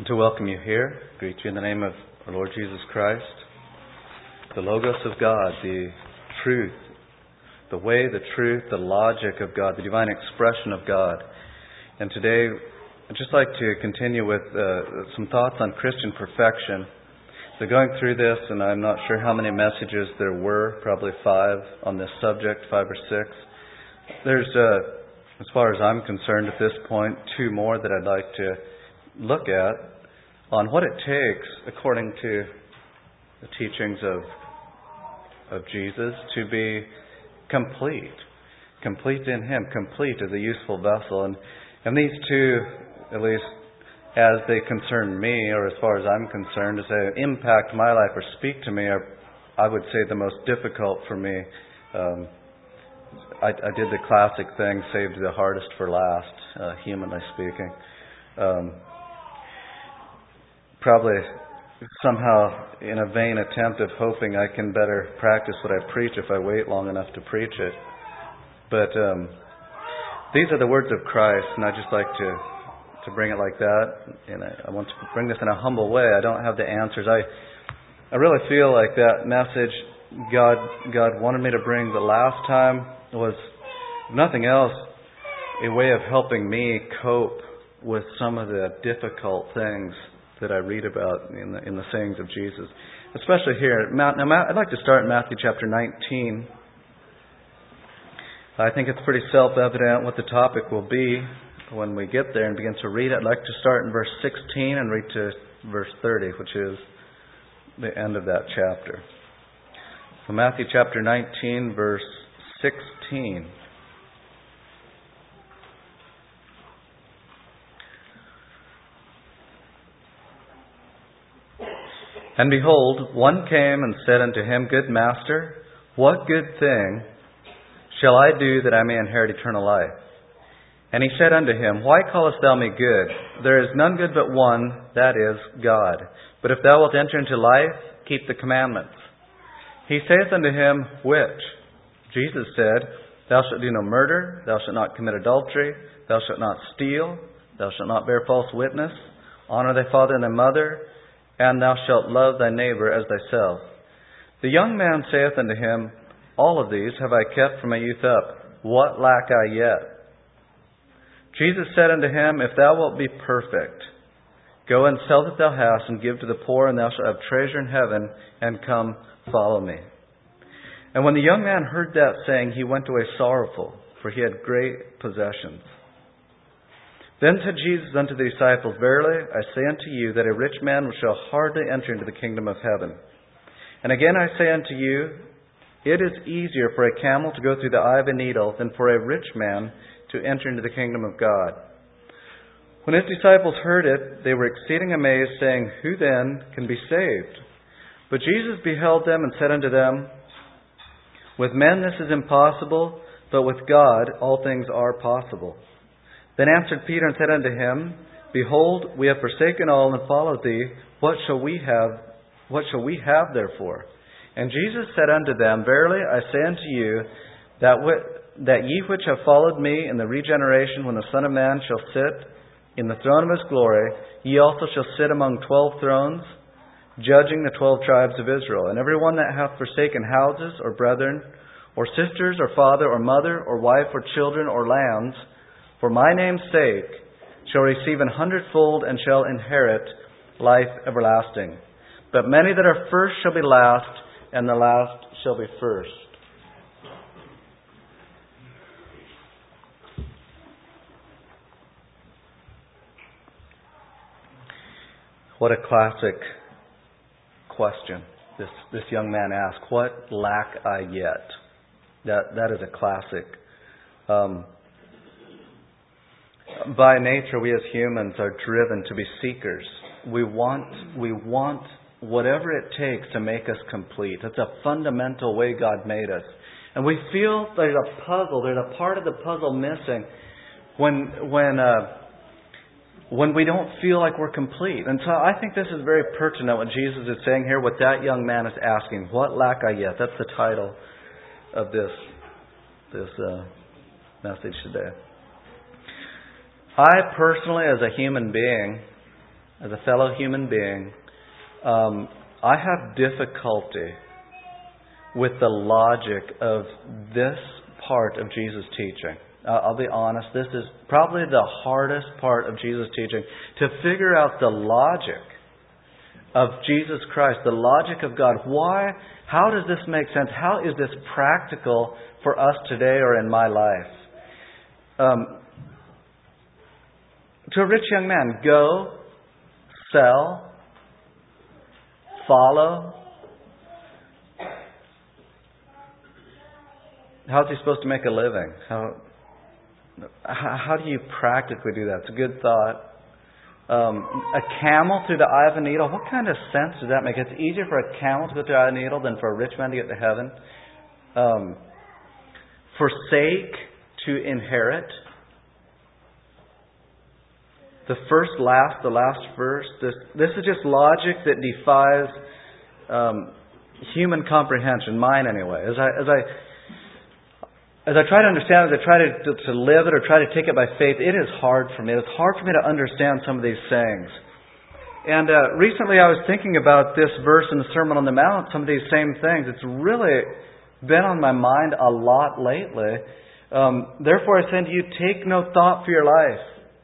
And to welcome you here, greet you in the name of our Lord Jesus Christ, the Logos of God, the truth, the way, the truth, the logic of God, the divine expression of God. And today, I'd just like to continue with some thoughts on Christian perfection. So going through this, and I'm not sure how many messages there were, probably 5 on this subject, 5 or 6. There's, as far as I'm concerned at this point, 2 more that I'd like to look at on what it takes, according to the teachings of Jesus, to be complete in Him, complete as a useful vessel. And these 2, at least as they concern me, or as far as I'm concerned, as they impact my life or speak to me, are, I would say, the most difficult for me. I did the classic thing, saved the hardest for last, humanly speaking. Probably somehow in a vain attempt of hoping I can better practice what I preach if I wait long enough to preach it. But these are the words of Christ, and I'd just like to bring it like that. And I want to bring this in a humble way. I don't have the answers. I really feel like that message God wanted me to bring the last time was, if nothing else, a way of helping me cope with some of the difficult things that I read about in the sayings of Jesus, especially here. Now, I'd like to start in Matthew chapter 19. I think it's pretty self-evident what the topic will be when we get there and begin to read it. I'd like to start in verse 16 and read to verse 30, which is the end of that chapter. So Matthew chapter 19, verse 16. And behold, one came and said unto him, Good Master, what good thing shall I do that I may inherit eternal life? And he said unto him, Why callest thou me good? There is none good but one, that is, God. But if thou wilt enter into life, keep the commandments. He saith unto him, Which? Jesus said, Thou shalt do no murder, thou shalt not commit adultery, thou shalt not steal, thou shalt not bear false witness, honor thy father and thy mother, and thou shalt love thy neighbor as thyself. The young man saith unto him, All of these have I kept from my youth up. What lack I yet? Jesus said unto him, If thou wilt be perfect, go and sell that thou hast, and give to the poor, and thou shalt have treasure in heaven, and come, follow me. And when the young man heard that saying, he went away sorrowful, for he had great possessions. Then said Jesus unto the disciples, Verily I say unto you, that a rich man shall hardly enter into the kingdom of heaven. And again I say unto you, it is easier for a camel to go through the eye of a needle than for a rich man to enter into the kingdom of God. When his disciples heard it, they were exceeding amazed, saying, Who then can be saved? But Jesus beheld them and said unto them, With men this is impossible, but with God all things are possible. Then answered Peter and said unto him, Behold, we have forsaken all and followed thee. What shall we have therefore? And Jesus said unto them, Verily I say unto you, that ye which have followed me in the regeneration, when the Son of Man shall sit in the throne of his glory, ye also shall sit among 12 thrones, judging the 12 tribes of Israel. And every one that hath forsaken houses, or brethren, or sisters, or father, or mother, or wife, or children, or lands, for my name's sake, shall receive 100-fold, and shall inherit life everlasting. But many that are first shall be last, and the last shall be first. What a classic question this young man asked. What lack I yet? That is a classic. By nature, we as humans are driven to be seekers. We want whatever it takes to make us complete. That's a fundamental way God made us. And we feel there's a part of the puzzle missing when we don't feel like we're complete. And so I think this is very pertinent what Jesus is saying here, what that young man is asking. What lack I yet? That's the title of this message today. I personally, as a human being, as a fellow human being, I have difficulty with the logic of this part of Jesus' teaching. I'll be honest, this is probably the hardest part of Jesus' teaching, to figure out the logic of Jesus Christ, the logic of God. Why? How does this make sense? How is this practical for us today or in my life? To a rich young man, go, sell, follow. How's he supposed to make a living? How do you practically do that? It's a good thought. A camel through the eye of a needle. What kind of sense does that make? It's easier for a camel to go through the eye of a needle than for a rich man to get to heaven. Forsake to inherit. The first last, the last first. This is just logic that defies human comprehension, mine anyway. As I try to understand it, as I try to live it or try to take it by faith, it is hard for me. It's hard for me to understand some of these sayings. And recently I was thinking about this verse in the Sermon on the Mount, some of these same things. It's really been on my mind a lot lately. Therefore I say to you, take no thought for your life,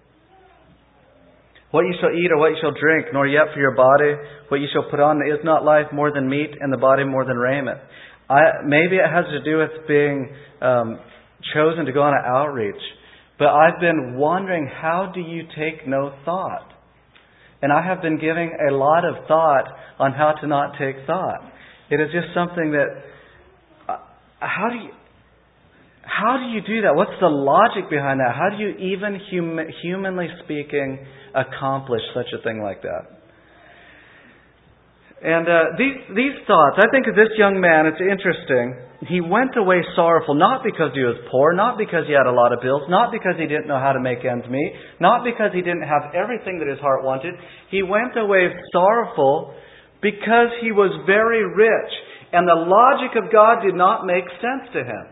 what you shall eat or what you shall drink, nor yet for your body what you shall put on. Is not life more than meat, and the body more than raiment? Maybe it has to do with being chosen to go on an outreach. But I've been wondering, how do you take no thought? And I have been giving a lot of thought on how to not take thought. It is just something that... How do you do that? What's the logic behind that? How do you even, humanly speaking, accomplish such a thing like that? And these thoughts, I think of this young man, it's interesting. He went away sorrowful, not because he was poor, not because he had a lot of bills, not because he didn't know how to make ends meet, not because he didn't have everything that his heart wanted. He went away sorrowful because he was very rich, and the logic of God did not make sense to him.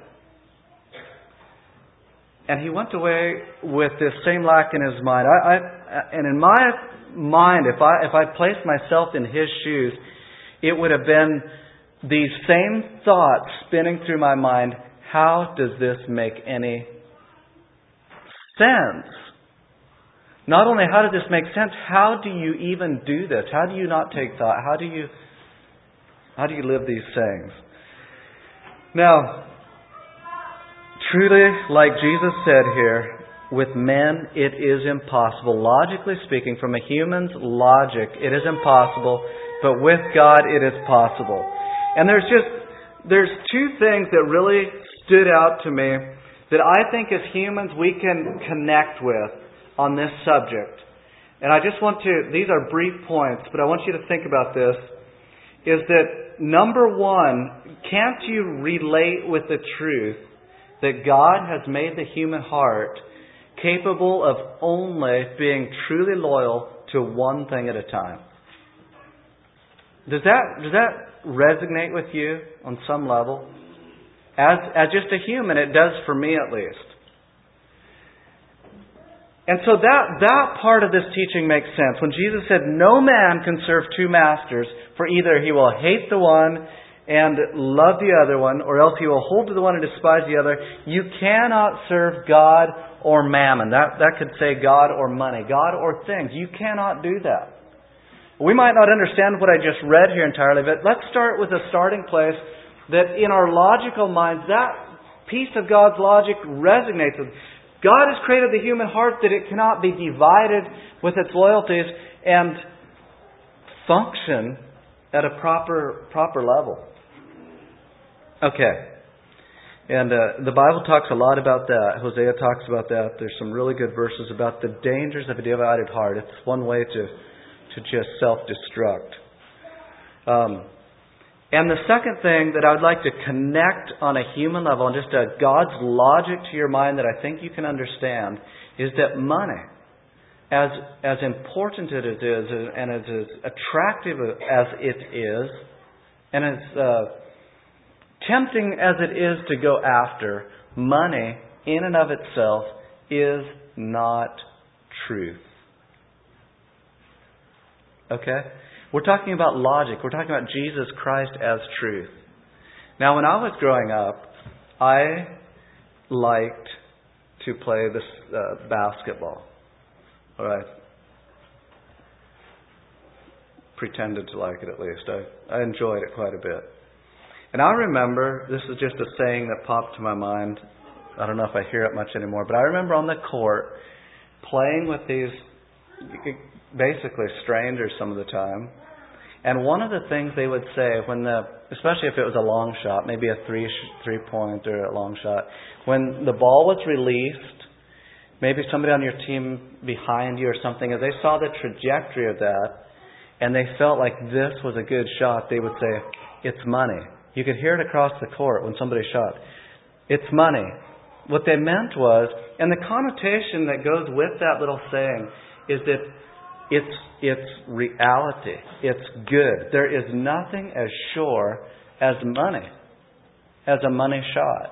And he went away with this same lack in his mind. And in my mind, if I placed myself in his shoes, it would have been these same thoughts spinning through my mind. How does this make any sense? Not only how does this make sense, how do you even do this? How do you not take thought? How do you live these sayings? Now, truly, like Jesus said here, with men it is impossible. Logically speaking, from a human's logic, it is impossible. But with God, it is possible. And there's two things that really stood out to me that I think as humans we can connect with on this subject. And I just want to, these are brief points, but I want you to think about this, is that number one, can't you relate with the truth that God has made the human heart capable of only being truly loyal to one thing at a time? Does that resonate with you on some level? As just a human, it does for me at least. And so that part of this teaching makes sense. When Jesus said, no man can serve two masters, for either he will hate the one and love the other one, or else he will hold to the one and despise the other. You cannot serve God or mammon. That could say God or money, God or things. You cannot do that. We might not understand what I just read here entirely, but let's start with a starting place that in our logical minds, that piece of God's logic resonates with. God has created the human heart that it cannot be divided with its loyalties and function at a proper level. Okay. And the Bible talks a lot about that. Hosea talks about that. There's some really good verses about the dangers of a divided heart. It's one way to just self-destruct. And the second thing that I would like to connect on a human level and just God's logic to your mind that I think you can understand is that money, as important as it is and as attractive as it is and as tempting as it is to go after, money in and of itself is not truth. Okay? We're talking about logic. We're talking about Jesus Christ as truth. Now, when I was growing up, I liked to play this basketball. All right. Pretended to like it at least. I enjoyed it quite a bit. And I remember, this is just a saying that popped to my mind. I don't know if I hear it much anymore, but I remember on the court playing with these basically strangers some of the time. And one of the things they would say especially if it was a long shot, maybe a three-point or a long shot, when the ball was released, maybe somebody on your team behind you or something, if they saw the trajectory of that and they felt like this was a good shot, they would say, "It's money." You could hear it across the court when somebody shot. "It's money." What they meant was, and the connotation that goes with that little saying is that it's reality. It's good. There is nothing as sure as money, as a money shot.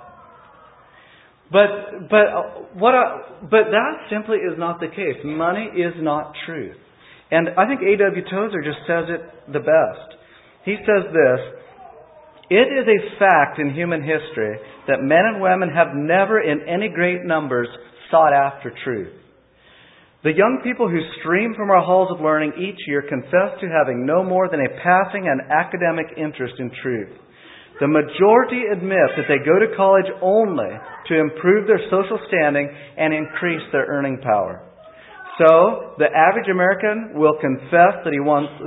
But that simply is not the case. Money is not truth. And I think A.W. Tozer just says it the best. He says this: "It is a fact in human history that men and women have never in any great numbers sought after truth. The young people who stream from our halls of learning each year confess to having no more than a passing and academic interest in truth. The majority admit that they go to college only to improve their social standing and increase their earning power. So, the average American will confess that he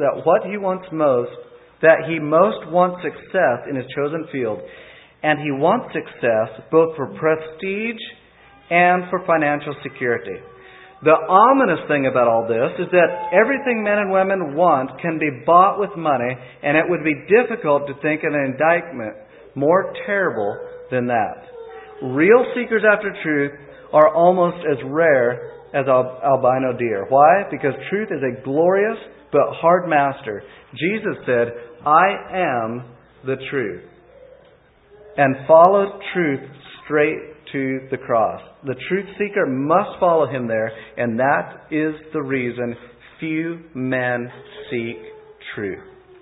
most wants success in his chosen field, and he wants success both for prestige and for financial security. The ominous thing about all this is that everything men and women want can be bought with money, and it would be difficult to think of an indictment more terrible than that. Real seekers after truth are almost as rare as albino deer. Why? Because truth is a glorious but hard master. Jesus said, "I am the truth," and followed truth straight to the cross. The truth seeker must follow him there, and that is the reason few men seek truth.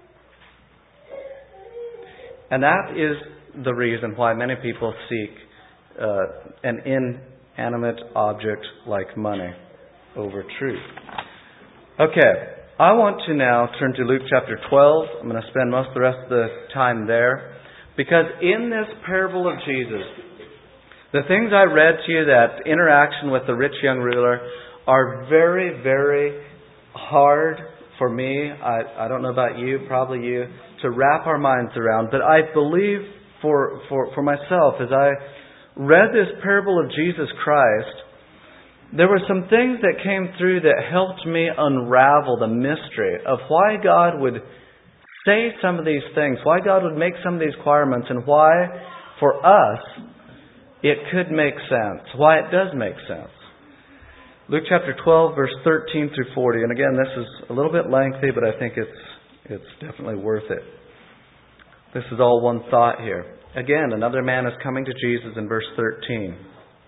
And that is the reason why many people seek an inanimate object like money over truth. Okay, I want to now turn to Luke chapter 12. I'm going to spend most of the rest of the time there, because in this parable of Jesus, the things I read to you, that interaction with the rich young ruler, are very, very hard for me. I don't know about you, probably you, to wrap our minds around. But I believe for myself, as I read this parable of Jesus Christ, there were some things that came through that helped me unravel the mystery of why God would say some of these things, why God would make some of these requirements, and why, for us, it could make sense, why it does make sense. Luke chapter 12, verse 13 through 40. And again, this is a little bit lengthy, but I think it's definitely worth it. This is all one thought here. Again, another man is coming to Jesus in verse 13.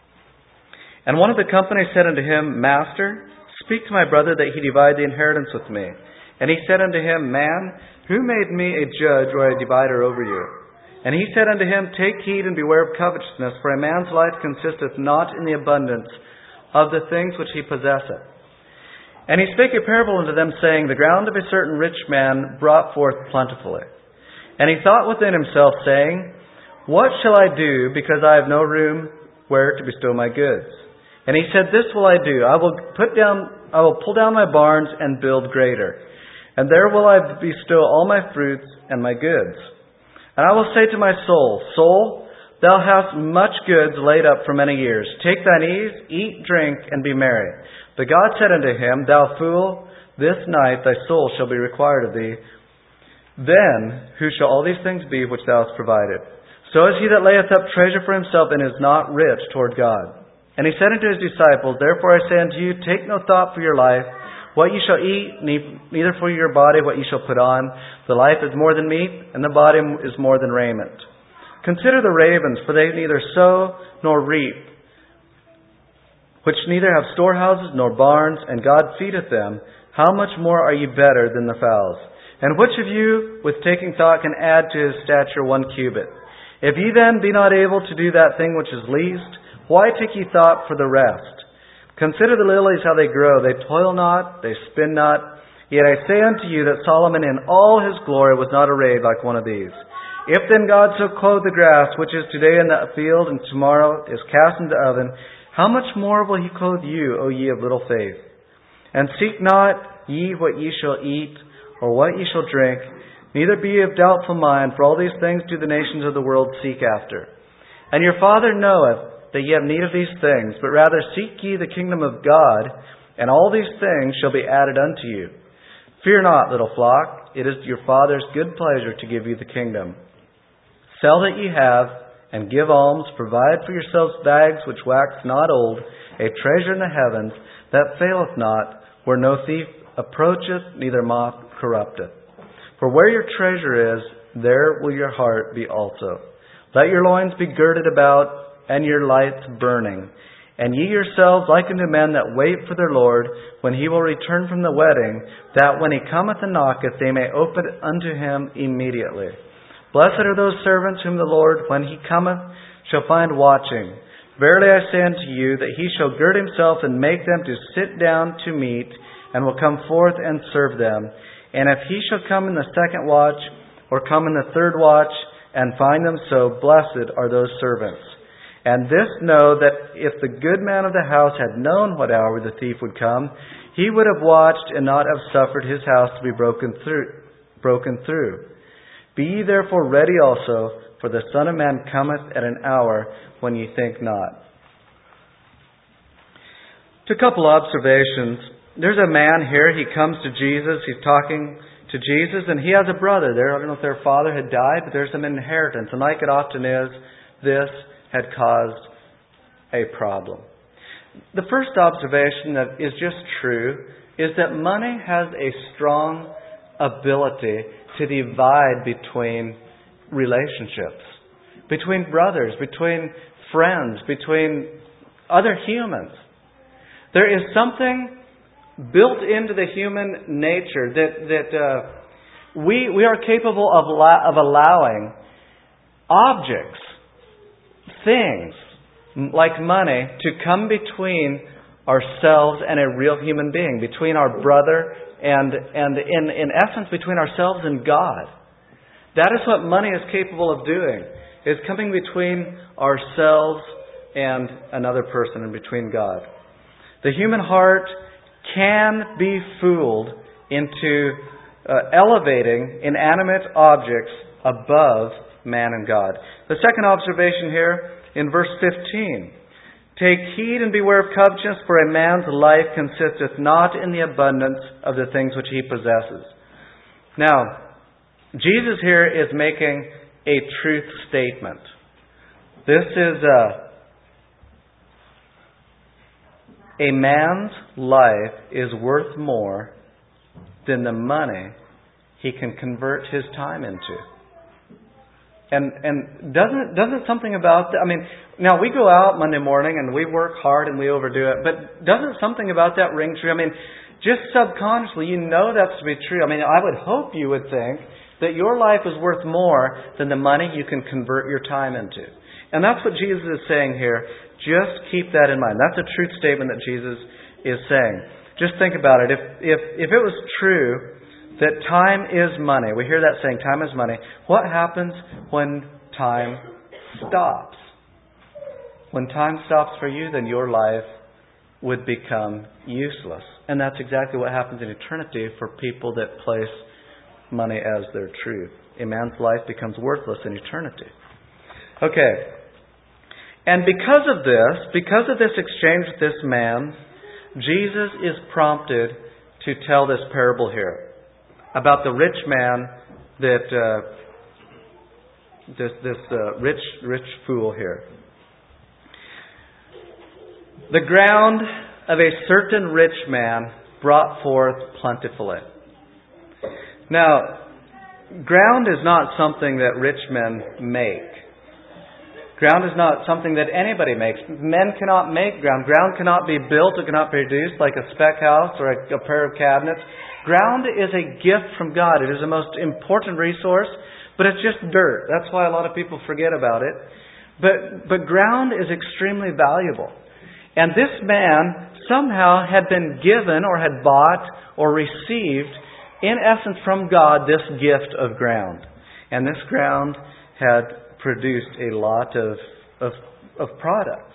"And one of the company said unto him, Master, speak to my brother that he divide the inheritance with me. And he said unto him, Man, who made me a judge or a divider over you? And he said unto him, Take heed and beware of covetousness, for a man's life consisteth not in the abundance of the things which he possesseth. And he spake a parable unto them, saying, The ground of a certain rich man brought forth plentifully. And he thought within himself, saying, What shall I do, because I have no room where to bestow my goods? And he said, This will I do. I will pull down my barns and build greater. And there will I bestow all my fruits and my goods. And I will say to my soul, Soul, thou hast much goods laid up for many years. Take thine ease, eat, drink, and be merry. But God said unto him, Thou fool, this night thy soul shall be required of thee. Then who shall all these things be which thou hast provided? So is he that layeth up treasure for himself and is not rich toward God. And he said unto his disciples, Therefore I say unto you, take no thought for your life, what ye shall eat, neither for your body what ye shall put on. The life is more than meat, and the body is more than raiment. Consider the ravens, for they neither sow nor reap, which neither have storehouses nor barns, and God feedeth them. how much more are you better than the fowls? And which of you, with taking thought, can add to his stature 1 cubit? If ye then be not able to do that thing which is least, why take ye thought for the rest? Consider the lilies, how they grow. They toil not, they spin not. Yet I say unto you that Solomon in all his glory was not arrayed like one of these. If then God so clothe the grass, which is today in the field, and tomorrow is cast into the oven, how much more will he clothe you, O ye of little faith? And seek not ye what ye shall eat, or what ye shall drink, neither be ye of doubtful mind, for all these things do the nations of the world seek after. And your Father knoweth that ye have need of these things, but rather seek ye the kingdom of God, and all these things shall be added unto you. Fear not, little flock, it is your Father's good pleasure to give you the kingdom. Sell that ye have, and give alms, provide for yourselves bags which wax not old, a treasure in the heavens that faileth not, where no thief approacheth, neither moth corrupteth. For where your treasure is, there will your heart be also. Let your loins be girded about, and your lights burning. And ye yourselves like unto men that wait for their Lord, when he will return from the wedding, that when he cometh and knocketh, they may open unto him immediately. Blessed are those servants whom the Lord, when he cometh, shall find watching. Verily I say unto you, that he shall gird himself and make them to sit down to meat, and will come forth and serve them. And if he shall come in the second watch, or come in the third watch, and find them so, blessed are those servants. And this know, that if the good man of the house had known what hour the thief would come, he would have watched and not have suffered his house to be broken through. Be ye therefore ready also, for the Son of Man cometh at an hour when ye think not. To a couple observations. There's a man here, he comes to Jesus, he's talking to Jesus, and he has a brother there. I don't know if their father had died, but there's some inheritance. And like it often is, this had caused a problem. The first observation that is just true is that money has a strong ability to divide between relationships, between brothers, between friends, between other humans. There is something built into the human nature that we are capable of allowing objects, things like money, to come between ourselves and a real human being, between our brother and in essence between ourselves and God. That is what money is capable of doing, is coming between ourselves and another person and between God. The human heart can be fooled into elevating inanimate objects above man and God. The second observation here in verse 15. Take heed and beware of covetousness, for a man's life consisteth not in the abundance of the things which he possesses. Now, Jesus here is making a truth statement. This is a man's life is worth more than the money he can convert his time into. And doesn't something about that, now we go out Monday morning and we work hard and we overdo it, but doesn't something about that ring true? Just subconsciously you know that's to be true. I would hope you would think that your life is worth more than the money you can convert your time into. And that's what Jesus is saying here. Just keep that in mind. That's a truth statement that Jesus is saying. Just think about it. If it was true that time is money, we hear that saying, time is money. What happens when time stops? When time stops for you, then your life would become useless. And that's exactly what happens in eternity for people that place money as their truth. A man's life becomes worthless in eternity. Okay. And because of this exchange with this man, Jesus is prompted to tell this parable here about the rich man that this rich fool here. The ground of a certain rich man brought forth plentifully. Now, ground is not something that rich men make. Ground is not something that anybody makes. Men cannot make ground. Ground cannot be built. It cannot be produced like a spec house or a pair of cabinets. Ground is a gift from God. It is the most important resource, but it's just dirt. That's why a lot of people forget about it. But ground is extremely valuable. And this man somehow had been given or had bought or received, in essence from God, this gift of ground. And this ground had produced a lot of product.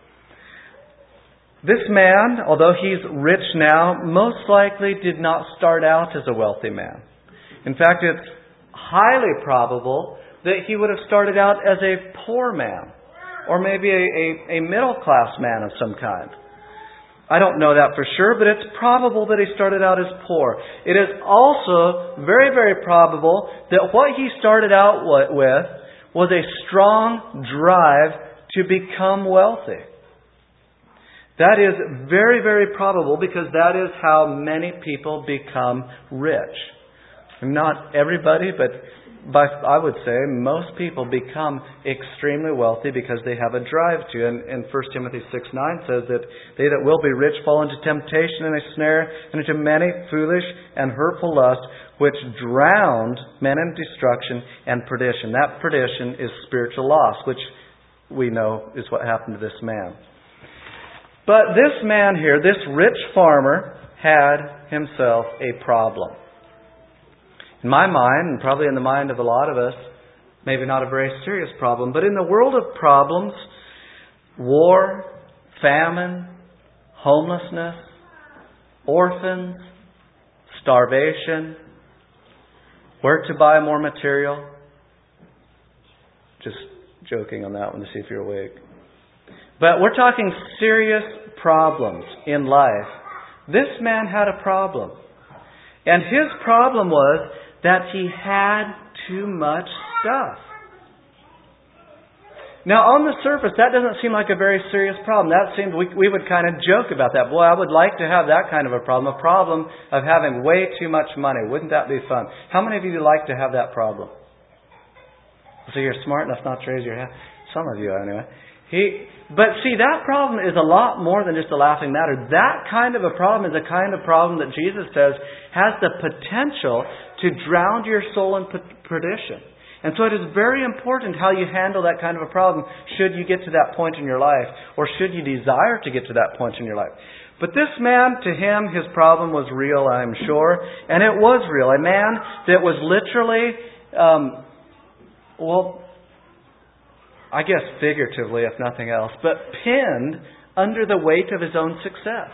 This man, although he's rich now, most likely did not start out as a wealthy man. In fact, it's highly probable that he would have started out as a poor man, or maybe a middle-class man of some kind. I don't know that for sure, but it's probable that he started out as poor. It is also very, very probable that what he started out with was a strong drive to become wealthy. That is very, very probable, because that is how many people become rich. Not everybody, but I would say most people become extremely wealthy because they have a drive to. And 1 Timothy 6:9 says that they that will be rich fall into temptation and a snare, and into many foolish and hurtful lusts, which drowned men in destruction and perdition. That perdition is spiritual loss, which we know is what happened to this man. But this man here, this rich farmer, had himself a problem. In my mind, and probably in the mind of a lot of us, maybe not a very serious problem, but in the world of problems, war, famine, homelessness, orphans, starvation, where to buy more material. Just joking on that one to see if you're awake. But we're talking serious problems in life. This man had a problem. And his problem was that he had too much stuff. Now, on the surface, that doesn't seem like a very serious problem. That seemed, we would kind of joke about that. Boy, I would like to have that kind of a problem of having way too much money. Wouldn't that be fun? How many of you would like to have that problem? So you're smart enough not to raise your hand. Some of you, anyway. But see, that problem is a lot more than just a laughing matter. That kind of a problem is a kind of problem that Jesus says has the potential to drown your soul in perdition. And so it is very important how you handle that kind of a problem should you get to that point in your life, or should you desire to get to that point in your life. But this man, to him, his problem was real, I'm sure. And it was real. A man that was literally, I guess figuratively, if nothing else, but pinned under the weight of his own success.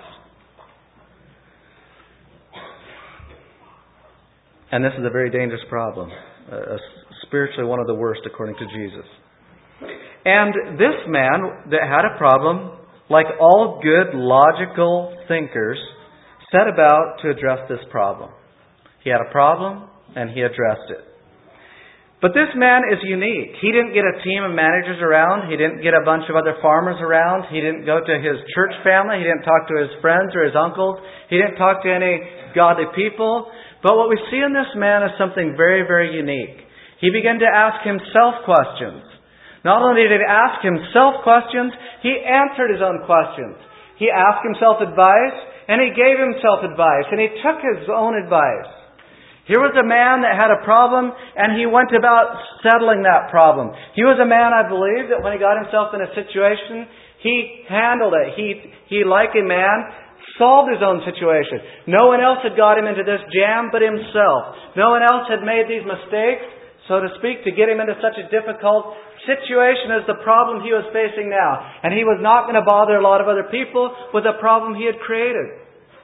And this is a very dangerous problem. Spiritually one of the worst, according to Jesus. And this man that had a problem, like all good logical thinkers, set about to address this problem. He had a problem, and he addressed it. But this man is unique. He didn't get a team of managers around. He didn't get a bunch of other farmers around. He didn't go to his church family. He didn't talk to his friends or his uncles. He didn't talk to any godly people. But what we see in this man is something very, very unique. He began to ask himself questions. Not only did he ask himself questions, he answered his own questions. He asked himself advice, and he gave himself advice, and he took his own advice. Here was a man that had a problem, and he went about settling that problem. He was a man, I believe, that when he got himself in a situation, he handled it. He, like a man, solved his own situation. No one else had got him into this jam but himself. No one else had made these mistakes, so to speak, to get him into such a difficult situation as the problem he was facing now. And he was not going to bother a lot of other people with a problem he had created.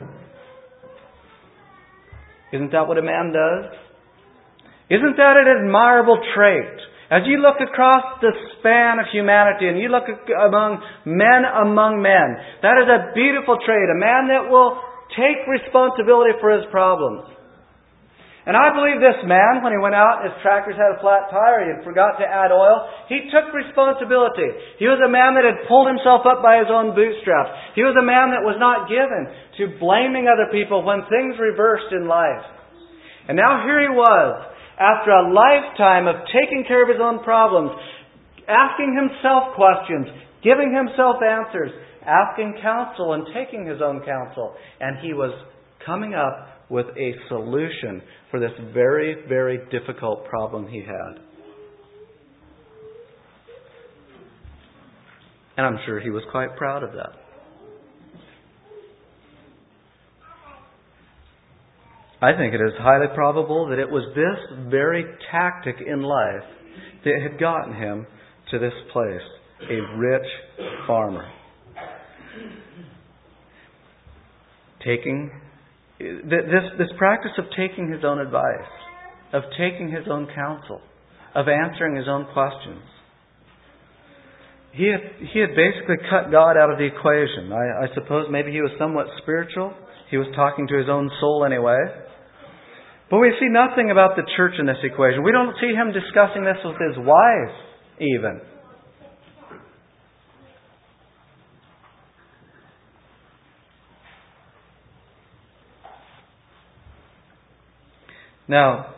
Isn't that what a man does? Isn't that an admirable trait? As you look across the span of humanity and you look among men, that is a beautiful trait. A man that will take responsibility for his problems. And I believe this man, when he went out, his tractors had a flat tire, he had forgot to add oil, he took responsibility. He was a man that had pulled himself up by his own bootstraps. He was a man that was not given to blaming other people when things reversed in life. And now here he was, after a lifetime of taking care of his own problems, asking himself questions, giving himself answers, asking counsel and taking his own counsel. And he was coming up with a solution for this very, very difficult problem he had. And I'm sure he was quite proud of that. I think it is highly probable that it was this very tactic in life that had gotten him to this place, a rich farmer. This practice of taking his own advice, of taking his own counsel, of answering his own questions. He had basically cut God out of the equation. I suppose maybe he was somewhat spiritual. He was talking to his own soul anyway. But we see nothing about the church in this equation. We don't see him discussing this with his wife, even. Now,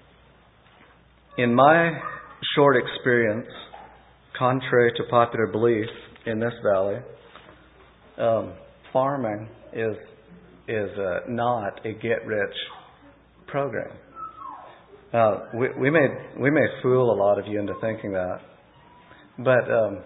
in my short experience, contrary to popular belief in this valley, farming is not a get-rich program. We may fool a lot of you into thinking that, but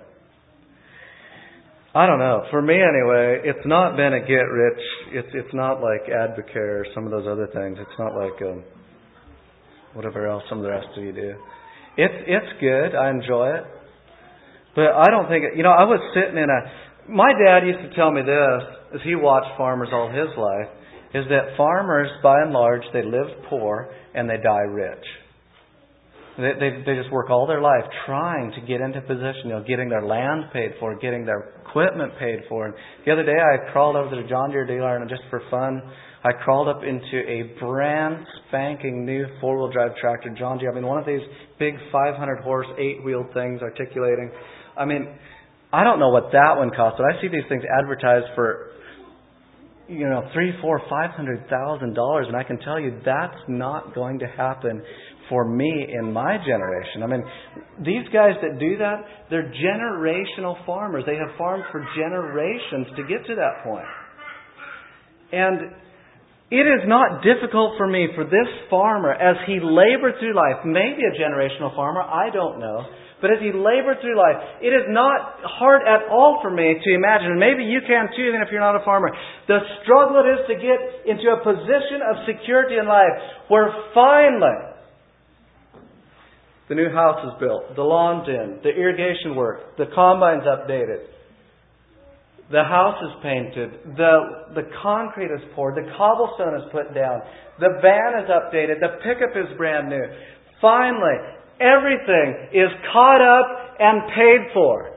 I don't know. For me, anyway, it's not been a get-rich. It's not like Advocare or some of those other things. It's not like whatever else some of the rest of you do. It's good. I enjoy it. But I don't think it, I was sitting my dad used to tell me this, as he watched farmers all his life, is that farmers, by and large, they live poor and they die rich. They just work all their life trying to get into position, getting their land paid for, getting their equipment paid for. And the other day I crawled over to the John Deere dealer and just for fun, I crawled up into a brand spanking new 4-wheel drive tractor, John Deere. One of these big 500 horse, 8-wheeled things articulating. I don't know what that one cost, but I see these things advertised for $300,000, $400,000, $500,000, and I can tell you that's not going to happen for me in my generation. These guys that do that, they're generational farmers. They have farmed for generations to get to that point. And it is not difficult for me, for this farmer, as he labored through life, maybe a generational farmer, I don't know, but as he labored through life, it is not hard at all for me to imagine, and maybe you can too, even if you're not a farmer, the struggle it is to get into a position of security in life where finally the new house is built, the lawn's in, the irrigation work, the combine's updated, the house is painted, the concrete is poured, the cobblestone is put down, the van is updated, the pickup is brand new. Finally, everything is caught up and paid for.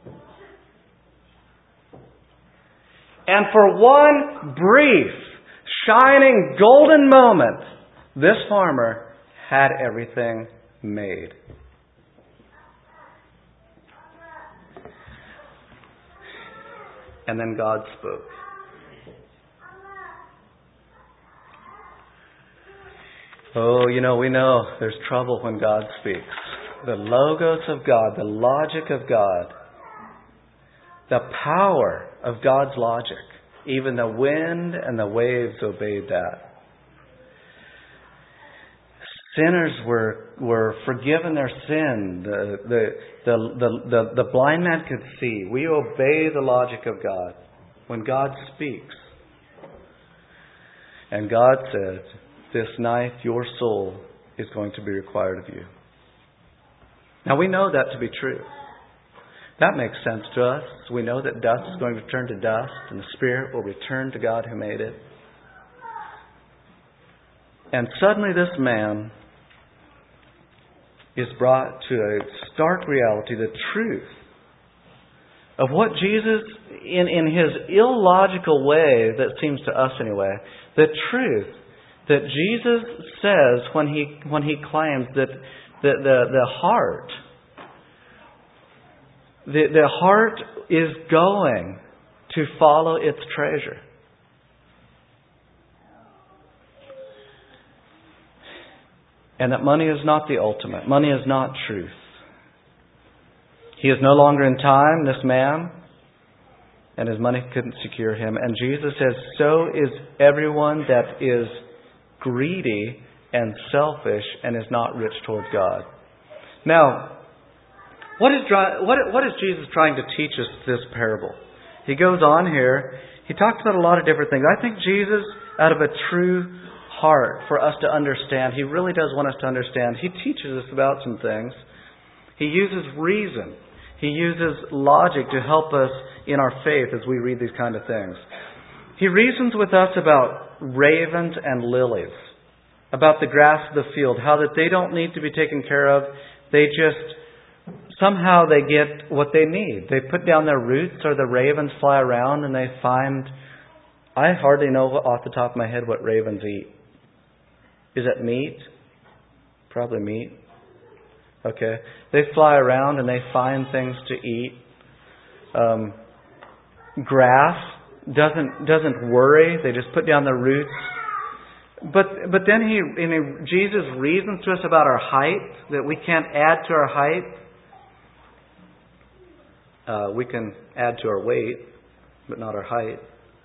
And for one brief, shining, golden moment, this farmer had everything made. And then God spoke. Oh, we know there's trouble when God speaks. The logos of God, the logic of God, the power of God's logic. Even the wind and the waves obeyed that. Sinners were forgiven their sin. The blind man could see. We obey the logic of God when God speaks. And God said, this night your soul is going to be required of you. Now we know that to be true. That makes sense to us. We know that dust is going to return to dust and the spirit will return to God who made it. And suddenly this man is brought to a stark reality, the truth of what Jesus, in his illogical way, that seems to us anyway, the truth that Jesus says when he claims that the heart is going to follow its treasure. And that money is not the ultimate. Money is not truth. He is no longer in time, this man, and his money couldn't secure him. And Jesus says, so is everyone that is greedy and selfish and is not rich toward God. Now, what is Jesus trying to teach us this parable? He goes on here. He talks about a lot of different things. I think Jesus, out of a true heart for us to understand, He really does want us to understand. He teaches us about some things. He uses reason. He uses logic to help us in our faith as we read these kind of things. He reasons with us about ravens and lilies, about the grass of the field, how that they don't need to be taken care of. They just, somehow they get what they need. They put down their roots, or the ravens fly around and they find, I hardly know off the top of my head what ravens eat. Is it meat? Probably meat. Okay. They fly around and they find things to eat. Grass doesn't worry. They just put down their roots. But then Jesus reasons to us about our height, that we can't add to our height. We can add to our weight, but not our height.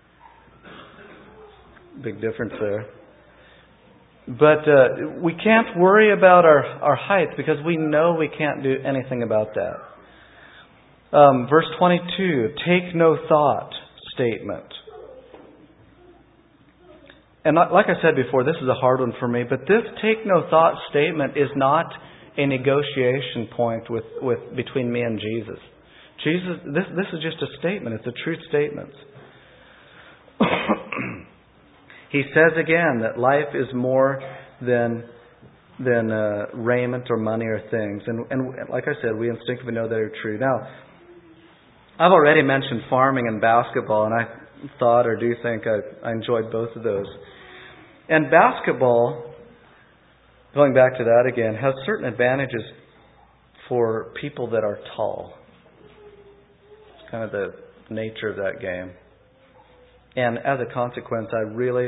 Big difference there. But we can't worry about our height because we know we can't do anything about that. Verse 22, take no thought statement. And like I said before, this is a hard one for me, but this take no thought statement is not a negotiation point between me and Jesus. This is just a statement. It's a truth statement. He says again that life is more than raiment or money or things. And like I said, we instinctively know that are true. Now, I've already mentioned farming and basketball, and I thought or do think I enjoyed both of those. And basketball, going back to that again, has certain advantages for people that are tall. It's kind of the nature of that game. And as a consequence, I really,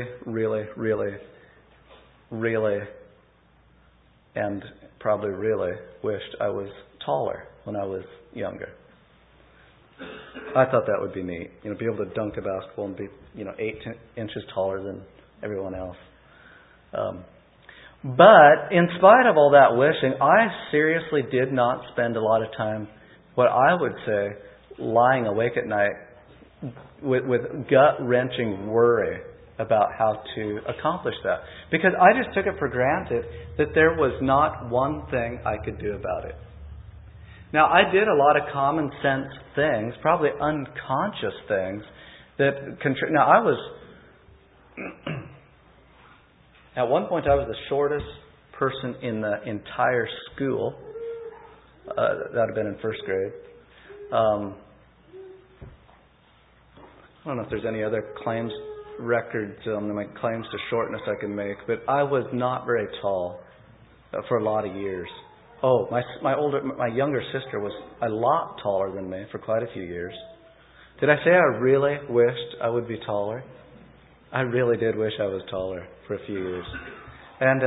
and probably really wished I was taller when I was younger. I thought that would be neat. Be able to dunk a basketball and be, 8 inches taller than everyone else. But in spite of all that wishing, I seriously did not spend a lot of time, what I would say, lying awake at night with gut-wrenching worry about how to accomplish that. Because I just took it for granted that there was not one thing I could do about it. Now, I did a lot of common sense things, probably unconscious things, that now, I was... At one point, I was the shortest person in the entire school. That would have been in first grade. I don't know if there's any other claims records on my claims to shortness I can make, but I was not very tall for a lot of years. Oh, my younger sister was a lot taller than me for quite a few years. Did I say I really wished I would be taller? I really did wish I was taller for a few years. And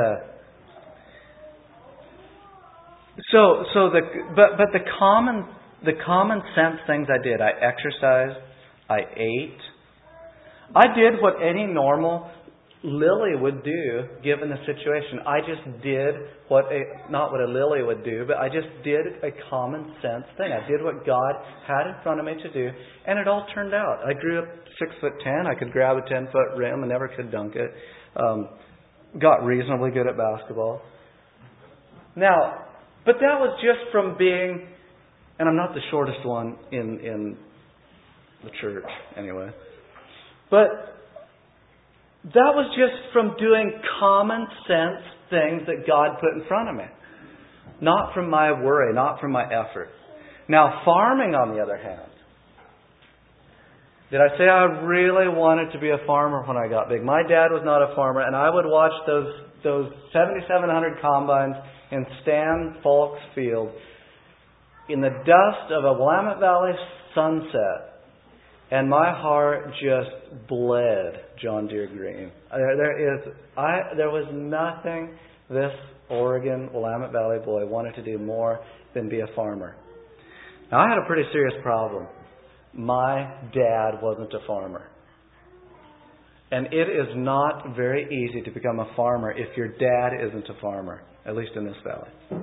but the common sense things I did. I exercised, I ate. I did what any normal Lily would do given the situation. I just did not what a Lily would do, but I just did a common sense thing. I did what God had in front of me to do, and it all turned out. I grew up 6'10". I could grab a 10-foot rim and never could dunk it. Got reasonably good at basketball. Now, but that was just from being, and I'm not the shortest one in the church anyway, but that was just from doing common sense things that God put in front of me. Not from my worry, not from my effort. Now, farming, on the other hand. Did I say I really wanted to be a farmer when I got big? My dad was not a farmer, and I would watch those 7,700 combines in Stan Falk's field in the dust of a Willamette Valley sunset. And my heart just bled John Deere green. There was nothing this Oregon Willamette Valley boy wanted to do more than be a farmer. Now, I had a pretty serious problem. My dad wasn't a farmer. And it is not very easy to become a farmer if your dad isn't a farmer, at least in this valley.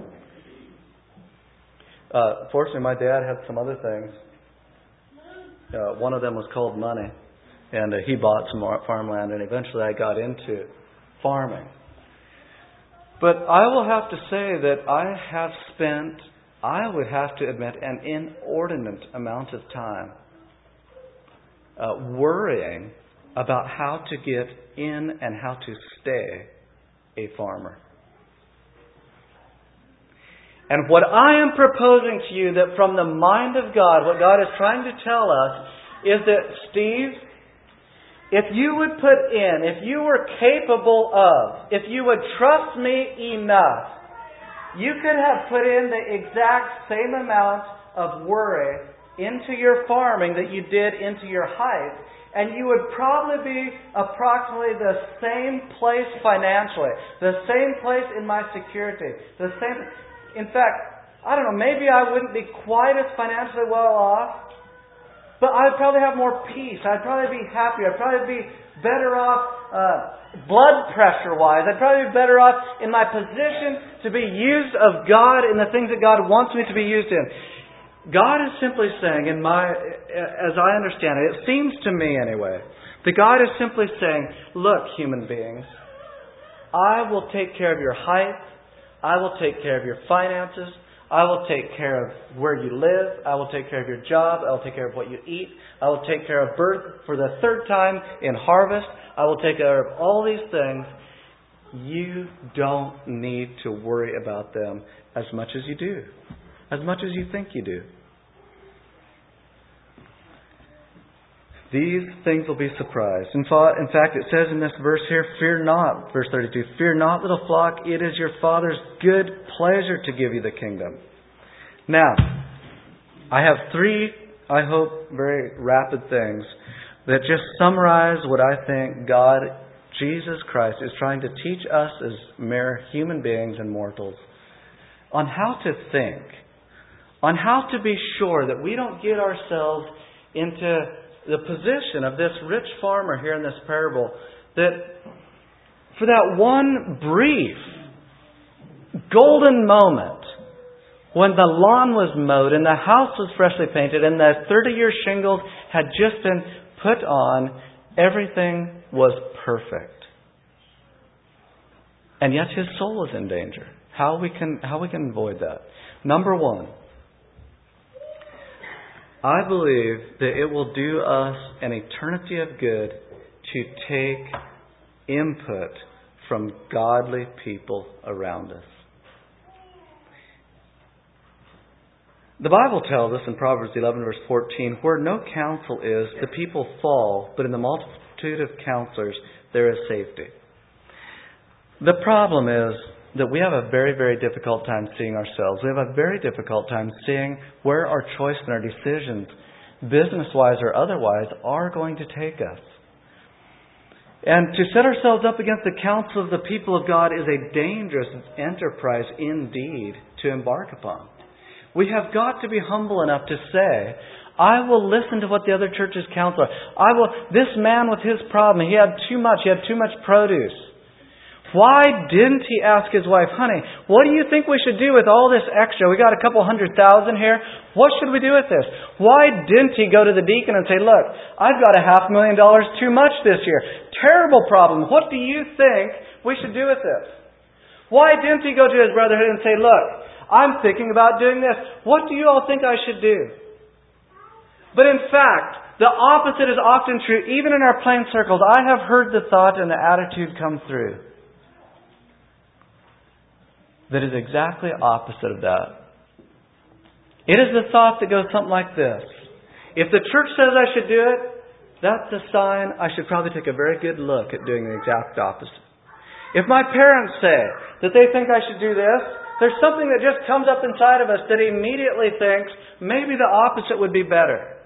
Fortunately, my dad had some other things. One of them was called money. And he bought some farmland, and eventually I got into farming. But I will have to say that I have spent, I would have to admit, an inordinate amount of time worrying about how to get in and how to stay a farmer. And what I am proposing to you, that from the mind of God, what God is trying to tell us, is that, Steve, if you would put in, if you were capable of, if you would trust me enough, you could have put in the exact same amount of worry into your farming that you did into your height, and you would probably be approximately the same place financially, the same place in my security, the same. In fact, I don't know, maybe I wouldn't be quite as financially well off, but I'd probably have more peace. I'd probably be happier. I'd probably be better off blood pressure-wise. I'd probably be better off in my position to be used of God in the things that God wants me to be used in. God is simply saying, as I understand it, it seems to me anyway, that God is simply saying, look, human beings, I will take care of your height. I will take care of your finances. I will take care of where you live. I will take care of your job. I will take care of what you eat. I will take care of birth for the third time in harvest. I will take care of all these things. You don't need to worry about them as much as you do. As much as you think you do. These things will be surprised. In fact, it says in this verse here, fear not, verse 32, fear not, little flock, it is your Father's good pleasure to give you the kingdom. Now, I have three, I hope, very rapid things that just summarize what I think God, Jesus Christ, is trying to teach us as mere human beings and mortals on how to think, on how to be sure that we don't get ourselves into the position of this rich farmer here in this parable, that for that one brief, golden moment, when the lawn was mowed and the house was freshly painted and the 30-year shingles had just been put on, everything was perfect. And yet his soul is in danger. How we can avoid that? Number one, I believe that it will do us an eternity of good to take input from godly people around us. The Bible tells us in Proverbs 11 verse 14, where no counsel is, the people fall, but in the multitude of counselors there is safety. The problem is that we have a very, very difficult time seeing ourselves. We have a very difficult time seeing where our choice and our decisions, business-wise or otherwise, are going to take us. And to set ourselves up against the counsel of the people of God is a dangerous enterprise indeed to embark upon. We have got to be humble enough to say, I will listen to what the other churches counsel. This man with his problem, he had too much produce. Why didn't he ask his wife, honey, what do you think we should do with all this extra? We got a couple 100,000 here. What should we do with this? Why didn't he go to the deacon and say, look, I've got $500,000 too much this year. Terrible problem. What do you think we should do with this? Why didn't he go to his brotherhood and say, look, I'm thinking about doing this. What do you all think I should do? But in fact, the opposite is often true. Even in our plain circles, I have heard the thought and the attitude come through that is exactly opposite of that. It is the thought that goes something like this. If the church says I should do it, that's a sign I should probably take a very good look at doing the exact opposite. If my parents say that they think I should do this, there's something that just comes up inside of us that immediately thinks maybe the opposite would be better.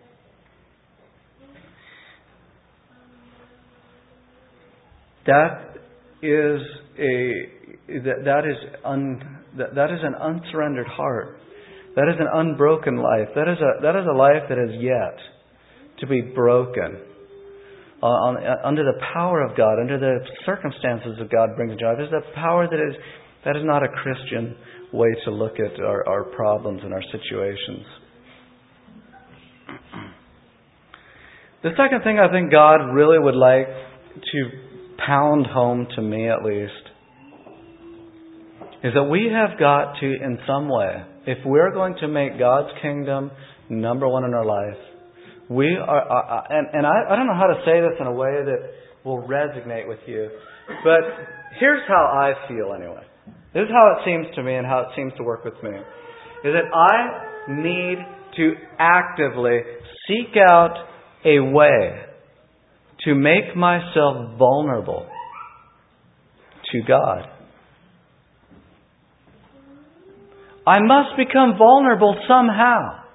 That is an unsurrendered heart. That is an unbroken life. That is a life that is yet to be broken under the power of God, under the circumstances that God brings into life. There's a power that is not a Christian way to look at our problems and our situations. The second thing I think God really would like to pound home to me, at least, is that we have got to, in some way, if we're going to make God's kingdom number one in our life, we are, and I don't know how to say this in a way that will resonate with you, but here's how I feel anyway. This is how it seems to me and how it seems to work with me, is that I need to actively seek out a way to make myself vulnerable to God. I must become vulnerable somehow.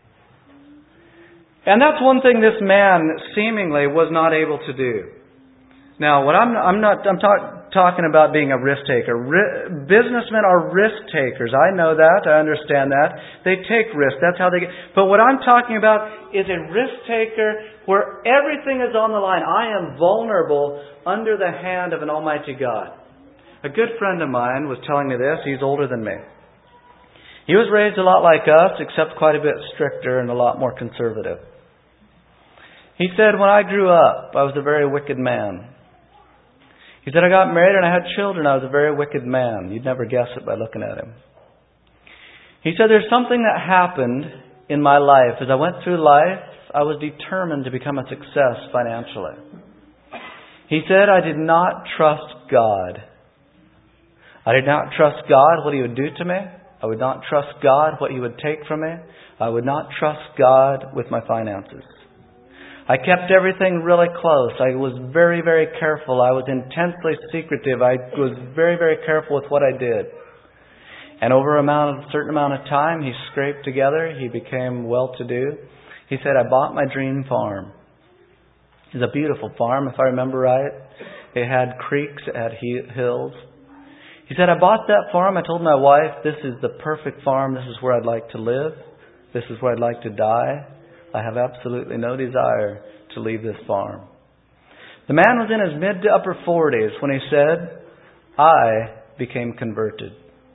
And that's one thing this man seemingly was not able to do. Now, what I'm talking about being a risk taker. Businessmen are risk takers. I know that. I understand that. They take risks. That's how they get. But what I'm talking about is a risk taker where everything is on the line. I am vulnerable under the hand of an almighty God. A good friend of mine was telling me this. He's older than me. He was raised a lot like us, except quite a bit stricter and a lot more conservative. He said, when I grew up, I was a very wicked man. He said, I got married and I had children. I was a very wicked man. You'd never guess it by looking at him. He said, there's something that happened in my life. As I went through life, I was determined to become a success financially. He said, I did not trust God. I did not trust God, what He would do to me. I would not trust God, what He would take from me. I would not trust God with my finances. I kept everything really close. I was very, very careful. I was intensely secretive. I was very, very careful with what I did. And over a certain amount of time, he scraped together. He became well-to-do. He said, I bought my dream farm. It was a beautiful farm, if I remember right. It had creeks, it had hills. He said, I bought that farm. I told my wife, this is the perfect farm. This is where I'd like to live. This is where I'd like to die. I have absolutely no desire to leave this farm. The man was in his mid to upper 40s when he said, I became converted.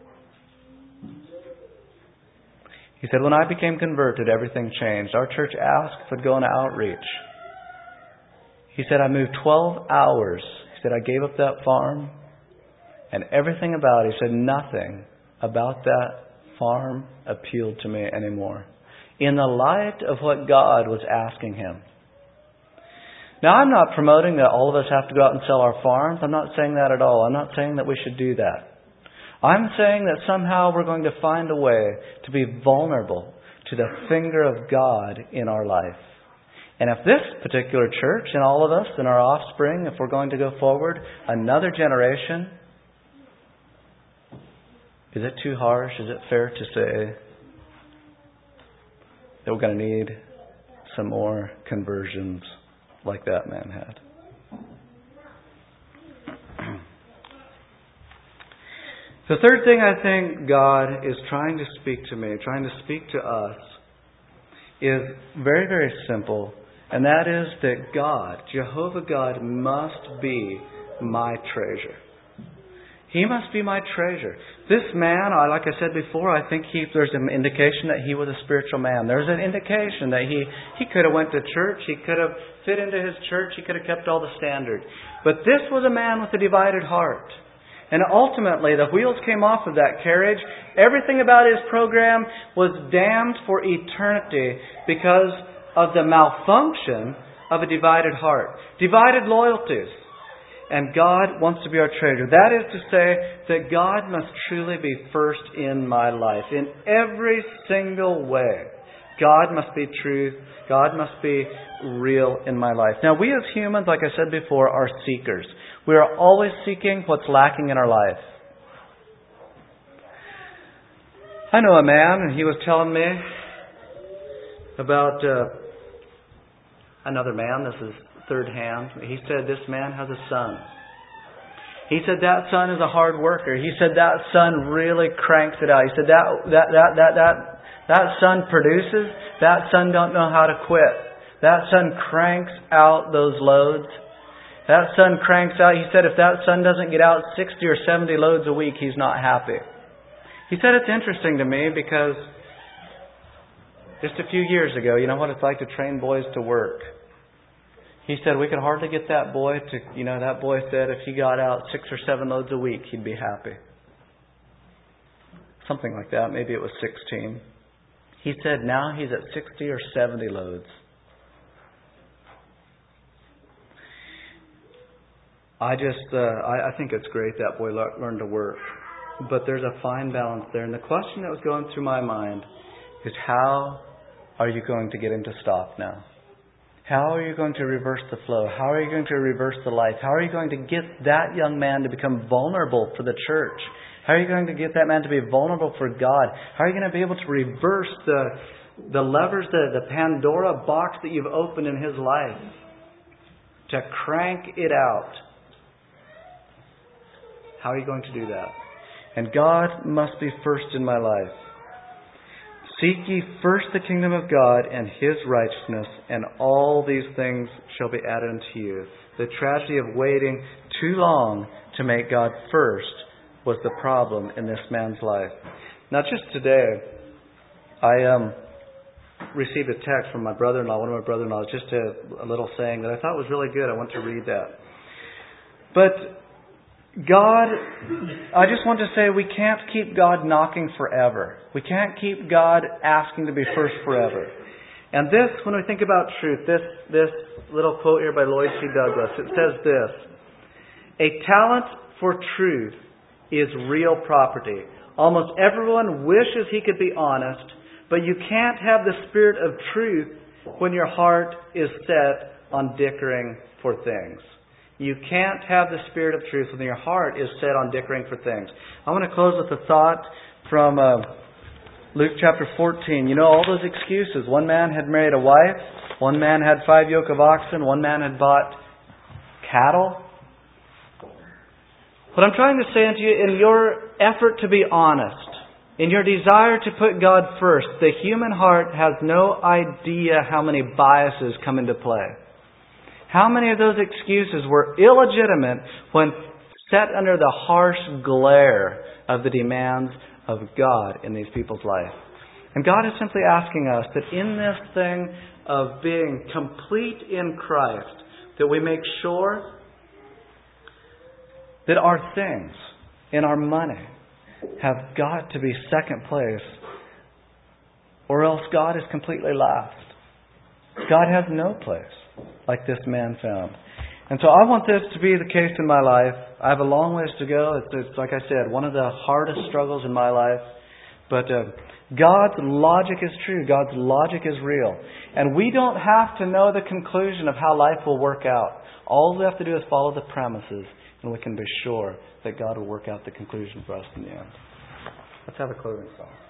He said, when I became converted, everything changed. Our church asked if I'd go on outreach. He said, I moved 12 hours. He said, I gave up that farm. And everything about it, he said, nothing about that farm appealed to me anymore. In the light of what God was asking him. Now, I'm not promoting that all of us have to go out and sell our farms. I'm not saying that at all. I'm not saying that we should do that. I'm saying that somehow we're going to find a way to be vulnerable to the finger of God in our life. And if this particular church and all of us and our offspring, if we're going to go forward, another generation, is it too harsh? Is it fair to say that we're going to need some more conversions like that man had? The third thing I think God is trying to speak to me, trying to speak to us, is very, very simple. And that is that God, Jehovah God, must be my treasure. He must be my treasure. This man, like I said before, I think there's an indication that he was a spiritual man. There's an indication that he could have went to church. He could have fit into his church. He could have kept all the standards. But this was a man with a divided heart. And ultimately, the wheels came off of that carriage. Everything about his program was damned for eternity because of the malfunction of a divided heart. Divided loyalties. And God wants to be our treasure. That is to say that God must truly be first in my life. In every single way. God must be truth. God must be real in my life. Now, we as humans, like I said before, are seekers. We are always seeking what's lacking in our life. I know a man, and he was telling me about another man. This is third hand. He said this man has a son. He said that son is a hard worker. He said that son really cranks it out. He said that That son produces. That son don't know how to quit. That son cranks out those loads. That son cranks out. He said if that son doesn't get out 60 or 70 loads a week, he's not happy. He said it's interesting to me because just a few years ago, you know what it's like to train boys to work. He said we could hardly get that boy to, that boy said if he got out 6 or 7 loads a week, he'd be happy. Something like that. Maybe it was 16. He said now he's at 60 or 70 loads. I think it's great that boy learned to work. But there's a fine balance there. And the question that was going through my mind is how are you going to get him to stop now? How are you going to reverse the flow? How are you going to reverse the life? How are you going to get that young man to become vulnerable for the church? How are you going to get that man to be vulnerable for God? How are you going to be able to reverse the levers, the Pandora box that you've opened in his life? To crank it out. How are you going to do that? And God must be first in my life. Seek ye first the kingdom of God and His righteousness, and all these things shall be added unto you. The tragedy of waiting too long to make God first was the problem in this man's life. Now just today, I received a text from my brother-in-law, one of my brother-in-laws, just a little saying that I thought was really good. I want to read that. But God, I just want to say we can't keep God knocking forever. We can't keep God asking to be first forever. And this, when we think about truth, this little quote here by Lloyd C. Douglas, it says this: a talent for truth is real property. Almost everyone wishes he could be honest, but you can't have the spirit of truth when your heart is set on dickering for things. You can't have the spirit of truth when your heart is set on dickering for things. I want to close with a thought from Luke chapter 14. You know all those excuses. One man had married a wife. One man had 5 yoke of oxen. One man had bought cattle. What I'm trying to say unto you, in your effort to be honest, in your desire to put God first, the human heart has no idea how many biases come into play. How many of those excuses were illegitimate when set under the harsh glare of the demands of God in these people's life? And God is simply asking us that in this thing of being complete in Christ, that we make sure that our things and our money have got to be second place, or else God is completely last. God has no place like this man found. And so I want this to be the case in my life. I have a long ways to go. It's like I said, one of the hardest struggles in my life. But God's logic is true. God's logic is real. And we don't have to know the conclusion of how life will work out. All we have to do is follow the premises, and we can be sure that God will work out the conclusion for us in the end. Let's have a closing song.